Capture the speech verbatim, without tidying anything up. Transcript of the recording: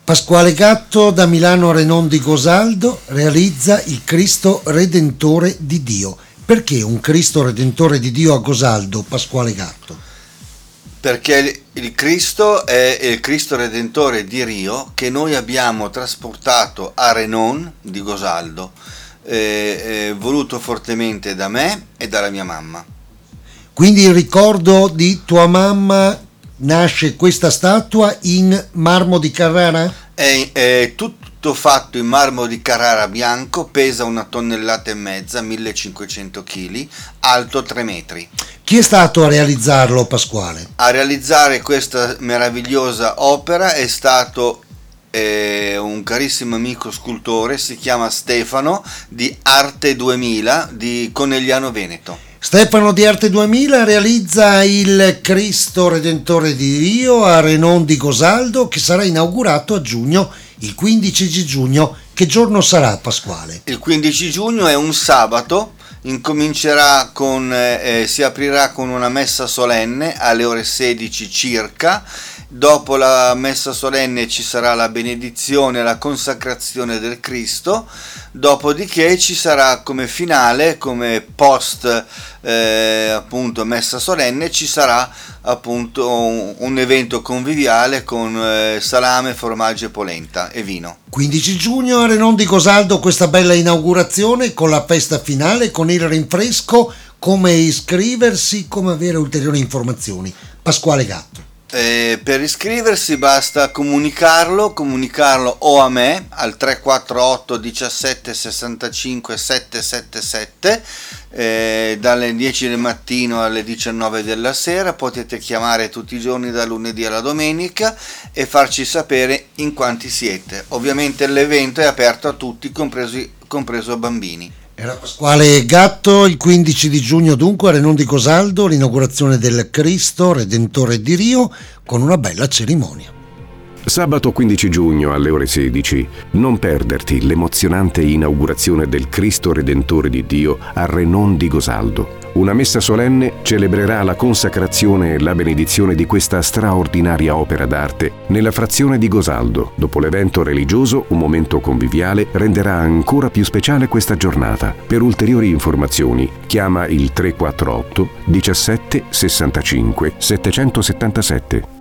Pasquale Gatto da Milano Renon di Gosaldo realizza il Cristo Redentore di Dio. Perché un Cristo Redentore di Dio a Gosaldo, Pasquale Gatto? Perché il Cristo è il Cristo Redentore di Rio che noi abbiamo trasportato a Renon di Gosaldo, eh, eh, voluto fortemente da me e dalla mia mamma. Quindi il ricordo di tua mamma, nasce questa statua in marmo di Carrara? È, è tutto fatto in marmo di Carrara bianco, pesa una tonnellata e mezza, millecinquecento chili, alto tre metri. Chi è stato a realizzarlo, Pasquale? A realizzare questa meravigliosa opera è stato eh, un carissimo amico scultore, si chiama Stefano di Arte duemila di Conegliano Veneto. Stefano di Arte duemila realizza il Cristo Redentore di Rio a Renon di Gosaldo, che sarà inaugurato a giugno, il quindici di giugno. Che giorno sarà, Pasquale? Il quindici giugno è un sabato, incomincerà con, eh, si aprirà con una messa solenne alle ore sedici circa. Dopo la messa solenne ci sarà la benedizione e la consacrazione del Cristo, dopodiché ci sarà come finale, come post eh, appunto messa solenne, ci sarà appunto un, un evento conviviale con eh, salame, formaggio e polenta e vino. quindici giugno a Renon di Gosaldo questa bella inaugurazione con la festa finale, con il rinfresco. Come iscriversi, come avere ulteriori informazioni? Pasquale Gatto. Eh, per iscriversi basta comunicarlo, comunicarlo o a me al tre quattro otto diciassette sessantacinque settecentosettantasette eh, dalle dieci del mattino alle diciannove della sera. Potete chiamare tutti i giorni da lunedì alla domenica e farci sapere in quanti siete. Ovviamente l'evento è aperto a tutti, compresi, compreso bambini. Era Pasquale Gatto, il quindici di giugno dunque a Renon di Gosaldo, l'inaugurazione del Cristo Redentore di Rio con una bella cerimonia. Sabato quindici giugno alle ore sedici, non perderti l'emozionante inaugurazione del Cristo Redentore di Dio a Renon di Gosaldo. Una messa solenne celebrerà la consacrazione e la benedizione di questa straordinaria opera d'arte nella frazione di Gosaldo. Dopo l'evento religioso, un momento conviviale renderà ancora più speciale questa giornata. Per ulteriori informazioni, chiama il tre quattro otto diciassette sessantacinque settecentosettantasette.